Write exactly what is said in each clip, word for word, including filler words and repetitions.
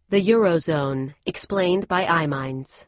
The Eurozone, explained by iMinds.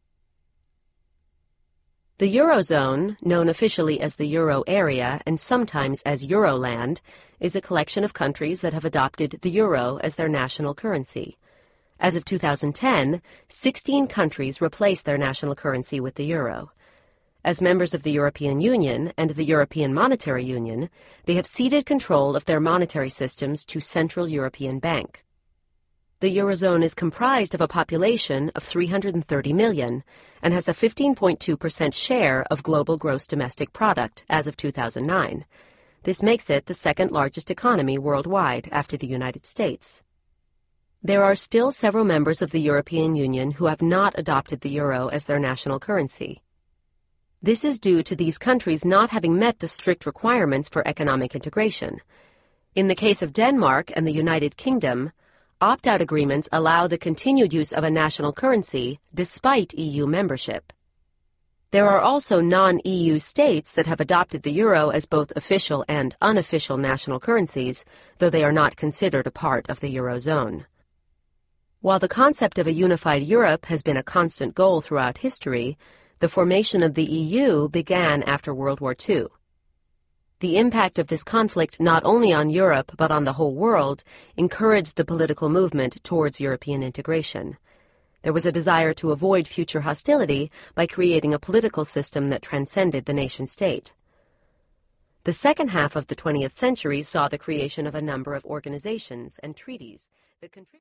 The Eurozone, known officially as the Euro area and sometimes as Euroland, is a collection of countries that have adopted the euro as their national currency. As of two thousand ten, sixteen countries replaced their national currency with the euro. As members of the European Union and the European Monetary Union, they have ceded control of their monetary systems to Central European Bank. The Eurozone is comprised of a population of three hundred thirty million and has a fifteen point two percent share of global gross domestic product as of two thousand nine. This makes it the second largest economy worldwide after the United States. There are still several members of the European Union who have not adopted the euro as their national currency. This is due to these countries not having met the strict requirements for economic integration. In the case of Denmark and the United Kingdom, opt-out agreements allow the continued use of a national currency despite E U membership. There are also non-E U states that have adopted the euro as both official and unofficial national currencies, though they are not considered a part of the Eurozone. While the concept of a unified Europe has been a constant goal throughout history, the formation of the E U began after World War Two. The impact of this conflict not only on Europe but on the whole world encouraged the political movement towards European integration. There was a desire to avoid future hostility by creating a political system that transcended the nation-state. The second half of the twentieth century saw the creation of a number of organizations and treaties that contributed